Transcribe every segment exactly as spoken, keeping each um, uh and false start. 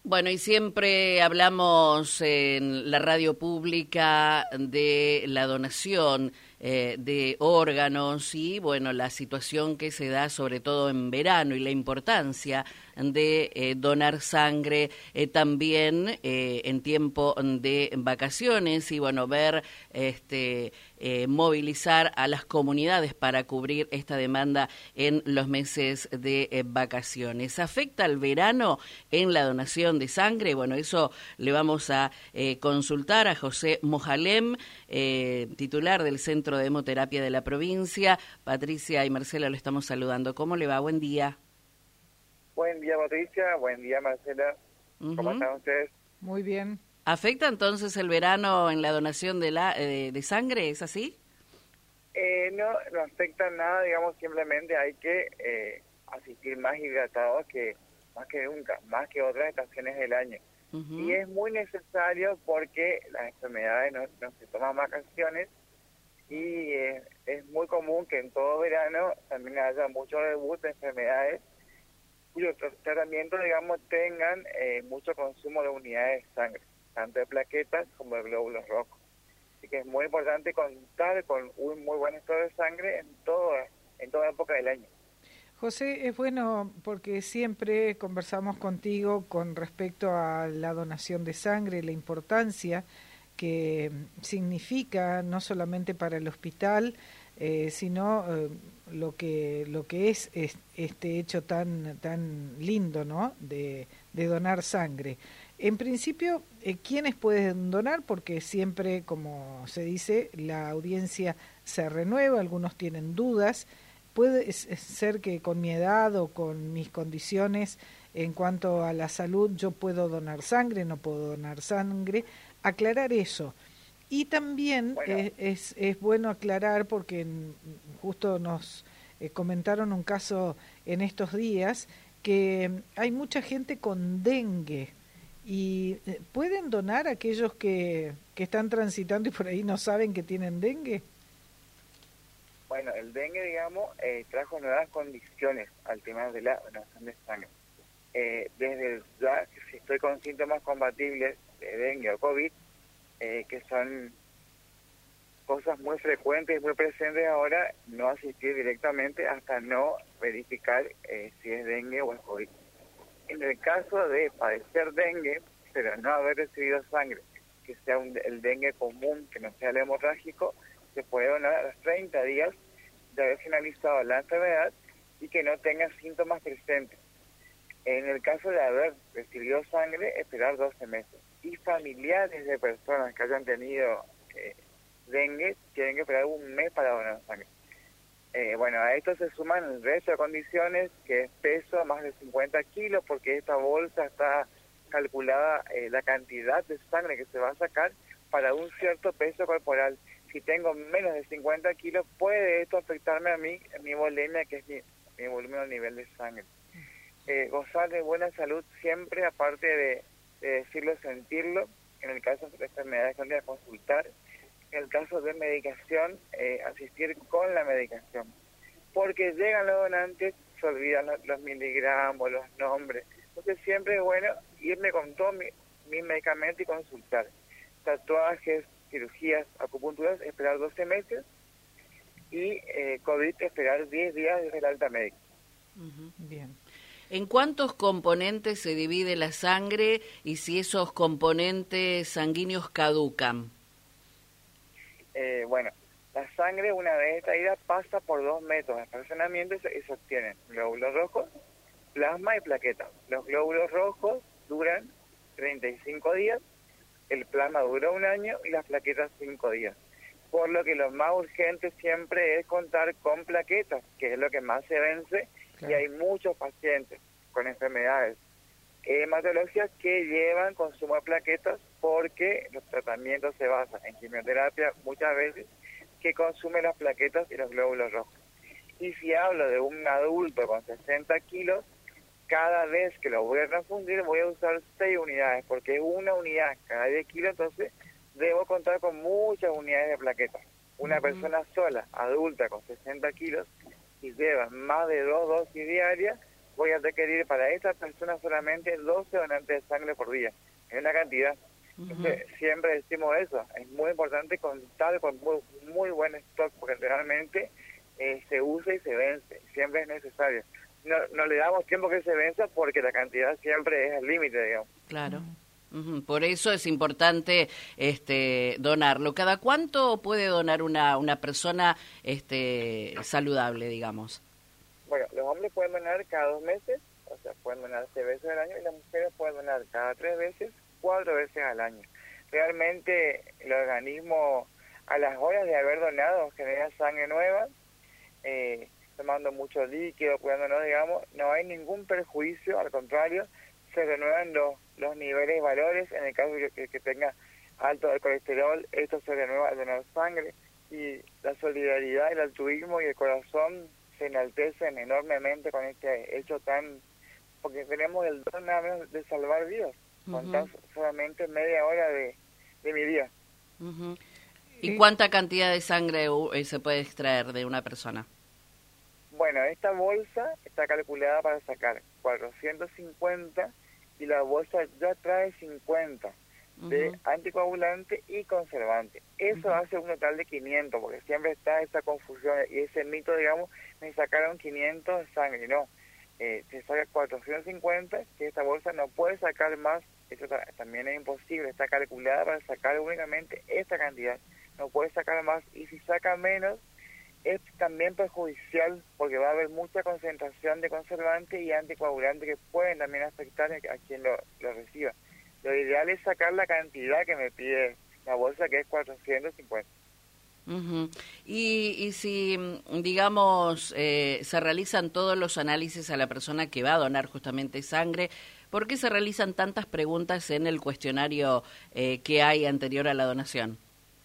Bueno, y siempre hablamos en la radio pública de la donación eh, de órganos y, bueno, la situación que se da sobre todo en verano y la importancia de eh, donar sangre eh, también eh, en tiempo de vacaciones y, bueno, ver, este, eh, movilizar a las comunidades para cubrir esta demanda en los meses de eh, vacaciones. ¿Afecta el verano en la donación de sangre? Bueno, eso le vamos a eh, consultar a José Mojalem, eh, titular del Centro de Hemoterapia de la provincia. Patricia y Marcela lo estamos saludando. ¿Cómo le va? Buen día. Buen día, Patricia. Buen día, Marcela. Uh-huh. ¿Cómo están ustedes? Muy bien. ¿Afecta entonces el verano en la donación de, la, eh, de sangre? ¿Es así? Eh, no, no afecta nada, digamos, simplemente hay que eh, asistir más hidratados que más que nunca, más que otras estaciones del año. Uh-huh. Y es muy necesario porque las enfermedades no, no se toman vacaciones y eh, es muy común que en todo verano también haya mucho debut de enfermedades cuyos tratamientos, digamos, tengan eh, mucho consumo de unidades de sangre, tanto de plaquetas como de glóbulos rojos. Así que es muy importante contar con un muy buen estado de sangre en, todo, en toda época del año. José, es bueno porque siempre conversamos contigo con respecto a la donación de sangre, la importancia que significa no solamente para el hospital, eh, sino eh, lo que lo que es, es este hecho tan tan lindo, ¿no? De, de donar sangre. En principio, eh, ¿quiénes pueden donar? Porque siempre, como se dice, la audiencia se renueva, algunos tienen dudas. Puede ser que con mi edad o con mis condiciones en cuanto a la salud yo puedo donar sangre, no puedo donar sangre. Aclarar eso. Y también bueno. es, es, es bueno aclarar porque justo nos eh, comentaron un caso en estos días que hay mucha gente con dengue y ¿pueden donar aquellos que, que están transitando y por ahí no saben que tienen dengue? Bueno, el dengue, digamos, eh, trajo nuevas condiciones al tema de la donación de sangre. Eh, desde ya, si estoy con síntomas compatibles de dengue o COVID, eh, que son cosas muy frecuentes y muy presentes ahora, no asistir directamente hasta no verificar eh, si es dengue o es COVID. En el caso de padecer dengue, pero no haber recibido sangre, que sea un, el dengue común, que no sea el hemorrágico, se puede donar a los treinta días de haber finalizado la enfermedad y que no tenga síntomas presentes. En el caso de haber recibido sangre, esperar doce meses. Y familiares de personas que hayan tenido eh, dengue tienen que esperar un mes para donar sangre. Eh, bueno, a esto se suman el resto de condiciones, que es peso más de cincuenta kilos, porque esta bolsa está calculada eh, la cantidad de sangre que se va a sacar para un cierto peso corporal. Si tengo menos de cincuenta kilos, puede esto afectarme a mí, mi volemia, que es mi, mi volumen a nivel de sangre. Eh, gozar de buena salud siempre, aparte de, de decirlo, sentirlo. En el caso de enfermedades crónicas, consultar. En el caso de medicación, eh, asistir con la medicación. Porque llegan los donantes, se olvidan los, los miligramos, los nombres. Entonces siempre es bueno irme con todo mi, mi medicamento y consultar. Tatuajes, cirugías, acupunturas, esperar doce meses y eh, COVID esperar diez días desde el alta médica. Uh-huh. Bien. ¿En cuántos componentes se divide la sangre y si esos componentes sanguíneos caducan? Eh, bueno, la sangre una vez extraída pasa por dos métodos de fraccionamiento y se, y se obtienen glóbulos rojos, plasma y plaquetas. Los glóbulos rojos duran treinta y cinco días, el plasma dura un año y las plaquetas cinco días. Por lo que lo más urgente siempre es contar con plaquetas, que es lo que más se vence, claro. Y hay muchos pacientes con enfermedades hematológicas que llevan consumo de plaquetas porque los tratamientos se basan en quimioterapia muchas veces que consume las plaquetas y los glóbulos rojos. Y si hablo de un adulto con sesenta kilos, cada vez que lo voy a transfundir voy a usar seis unidades, porque es una unidad cada diez kilos, entonces debo contar con muchas unidades de plaquetas. Una uh-huh. persona sola, adulta, con sesenta kilos, si lleva más de dos dosis diarias, voy a requerir para esta persona solamente doce donantes de sangre por día. Es una cantidad. Uh-huh. Entonces, siempre decimos eso. Es muy importante contar con muy, muy buen stock, porque realmente eh, se usa y se vence. Siempre es necesario. No, no le damos tiempo que se venza porque la cantidad siempre es el límite, digamos. Claro. Uh-huh. Por eso es importante este donarlo. ¿Cada cuánto puede donar una una persona este saludable, digamos? Bueno, los hombres pueden donar cada dos meses, o sea, pueden donar seis veces al año, y las mujeres pueden donar cada tres veces, cuatro veces al año. Realmente el organismo, a las horas de haber donado, genera sangre nueva, eh, tomando mucho líquido, cuidándonos, digamos, no hay ningún perjuicio, al contrario, se renuevan los, los niveles y valores. En el caso de que, que tenga alto el colesterol, esto se renueva al donar sangre, y la solidaridad, el altruismo y el corazón se enaltecen enormemente con este hecho tan, porque tenemos el don nada menos de salvar vidas, uh-huh. con tan solamente media hora de, de mi día. Uh-huh. ¿Y cuánta cantidad de sangre uh, se puede extraer de una persona? Bueno, esta bolsa está calculada para sacar cuatrocientos cincuenta y la bolsa ya trae cincuenta uh-huh. de anticoagulante y conservante. Eso uh-huh. hace un total de quinientos, porque siempre está esa confusión y ese mito, digamos, me sacaron quinientos de sangre. No, eh, se saca cuatrocientos cincuenta, que esta bolsa no puede sacar más. Eso también es imposible, está calculada para sacar únicamente esta cantidad. No puede sacar más, y si saca menos, es también perjudicial porque va a haber mucha concentración de conservantes y anticoagulantes que pueden también afectar a quien lo, lo reciba. Lo ideal es sacar la cantidad que me pide la bolsa, que es cuatrocientos cincuenta. Uh-huh. Y, y si, digamos, eh, se realizan todos los análisis a la persona que va a donar justamente sangre, ¿por qué se realizan tantas preguntas en el cuestionario eh, que hay anterior a la donación?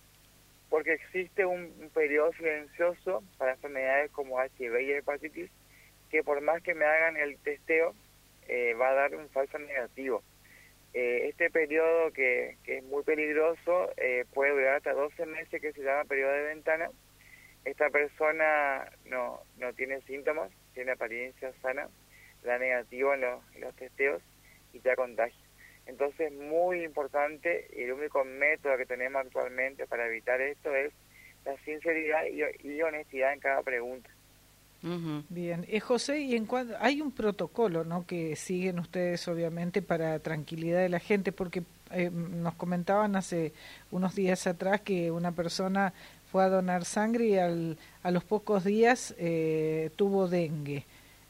Porque existe un, un periodo silencioso para enfermedades como H I V y hepatitis, que por más que me hagan el testeo, eh, va a dar un falso negativo. Eh, este periodo, que, que es muy peligroso, eh, puede durar hasta doce meses, que se llama periodo de ventana. Esta persona no, no tiene síntomas, tiene apariencia sana, da negativo en los, en los testeos y ya contagia. Entonces, muy importante, y el único método que tenemos actualmente para evitar esto es la sinceridad y, y honestidad en cada pregunta. Uh-huh. Bien, eh, José, y en cuanto, hay un protocolo, ¿no?, que siguen ustedes obviamente para tranquilidad de la gente, porque eh, nos comentaban hace unos días atrás que una persona fue a donar sangre y al, a los pocos días eh, tuvo dengue.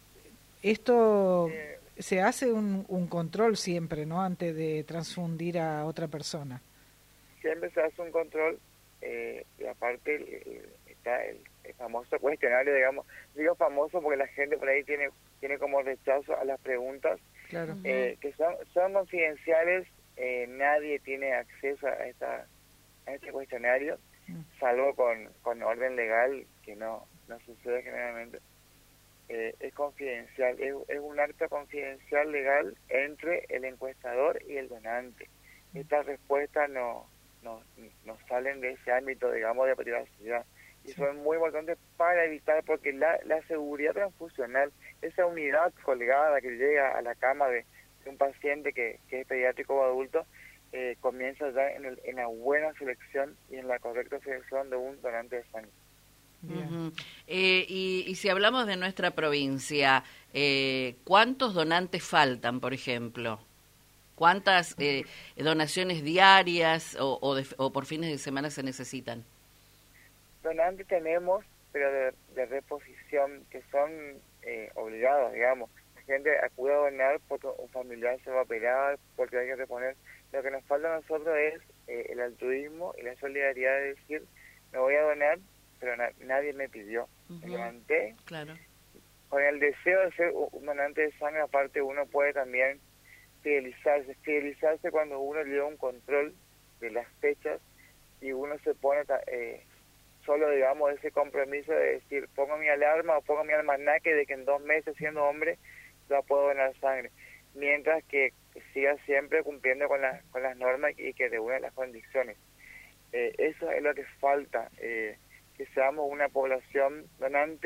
Esto eh, se hace un, un control siempre, ¿no?, antes de transfundir a otra persona. Siempre se hace un control, eh, y aparte el, el, está el, el famoso cuestionario, digamos, digo famoso porque la gente por ahí tiene tiene como rechazo a las preguntas, claro. eh, que son son confidenciales, eh, nadie tiene acceso a esta a este cuestionario, uh-huh. salvo con, con orden legal, que no, no sucede generalmente. Eh, es confidencial, es, es un acto confidencial legal entre el encuestador y el donante. Estas respuestas no, no, no salen de ese ámbito, digamos, de privacidad. Y sí. son muy importantes para evitar, porque la, la seguridad transfusional, esa unidad colgada que llega a la cama de, de un paciente que, que es pediátrico o adulto, eh, comienza ya en, el, en la buena selección y en la correcta selección de un donante de sangre. Uh-huh. eh, y, y si hablamos de nuestra provincia, eh, ¿cuántos donantes faltan, por ejemplo? ¿Cuántas eh, donaciones diarias o, o, de, o por fines de semana se necesitan? Donantes tenemos, pero de, de reposición, que son eh, obligados, digamos. La gente acude a donar porque un familiar se va a operar, porque hay que reponer. Lo que nos falta a nosotros es eh, el altruismo y la solidaridad de decir, me voy a donar, pero na nadie me pidió. Uh-huh. Me levanté. Claro. Con el deseo de ser un donante de sangre, aparte uno puede también fidelizarse. Fidelizarse cuando uno lleva un control de las fechas y uno se pone eh, solo, digamos, ese compromiso de decir, pongo mi alarma o pongo mi almanaque de que en dos meses, siendo hombre, ya puedo donar sangre. Mientras que siga siempre cumpliendo con, la, con las normas y que reúna las condiciones. Eh, eso es lo que falta, eh, que seamos una población donante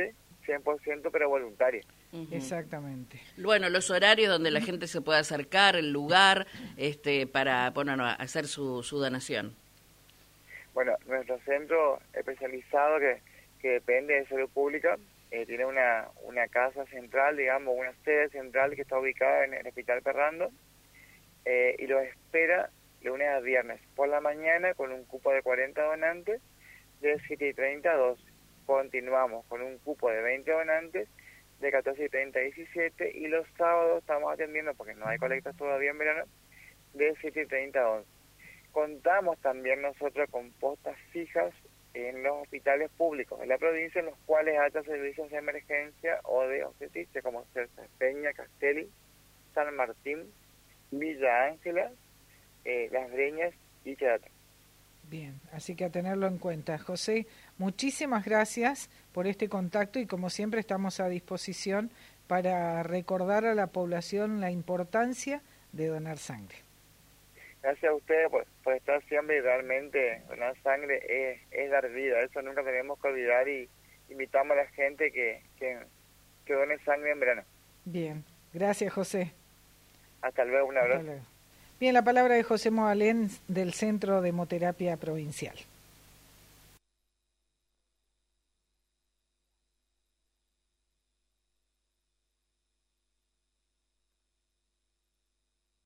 cien por ciento, pero voluntaria. Uh-huh. Exactamente. Bueno, los horarios donde la gente se puede acercar, el lugar, este, para bueno, hacer su, su donación. Bueno, nuestro centro especializado que, que depende de salud pública, eh, tiene una, una casa central, digamos, una sede central que está ubicada en el Hospital Ferrando, eh, y los espera lunes a viernes por la mañana con un cupo de cuarenta donantes de siete y treinta a doce. Continuamos con un cupo de veinte donantes de catorce y treinta a diecisiete, y los sábados estamos atendiendo, porque no hay colectas todavía en verano, de siete y treinta a once. Contamos también nosotros con postas fijas en los hospitales públicos de la provincia, en los cuales haya servicios de emergencia o de obstetricia, como Cerza, Peña, Castelli, San Martín, Villa Ángela, eh, Las Breñas y Teatro. Bien, así que a tenerlo en cuenta. José, muchísimas gracias por este contacto y como siempre estamos a disposición para recordar a la población la importancia de donar sangre. Gracias a ustedes por, por estar siempre, y realmente donar sangre es, es dar vida, eso nunca tenemos que olvidar, y invitamos a la gente que, que, que done sangre en verano. Bien, gracias José. Hasta luego, un abrazo. Hasta luego. Bien, la palabra de José Moalén del Centro de Hemoterapia Provincial.